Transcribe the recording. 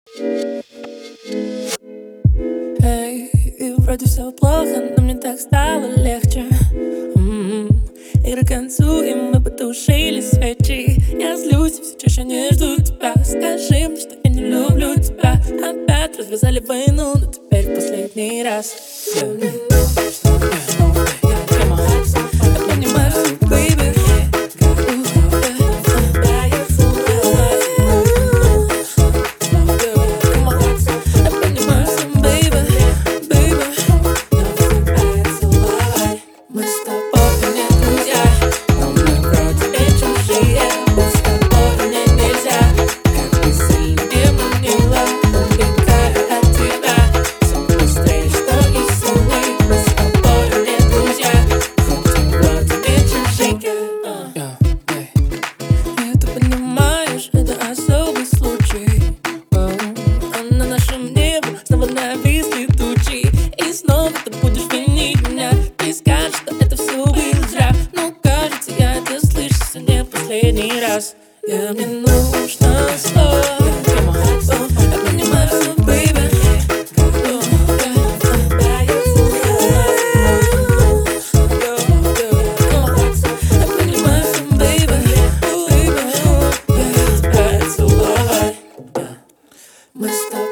Эй, и вроде все плохо, но мне так стало легче. Игры к концу, и мы потушили свечи. Я злюсь, и все чаще не жду тебя. Скажи мне, что я не люблю тебя. Опять развязали войну, но теперь в последний раз. Нависли тучи, и снова ты будешь винить меня. Ты скажешь, что это все было зря. Но кажется, я это слышу не последний раз. Мне нужно снова. Я понимаю, что, baby. Я понимаю, что, baby. Мы с тобой.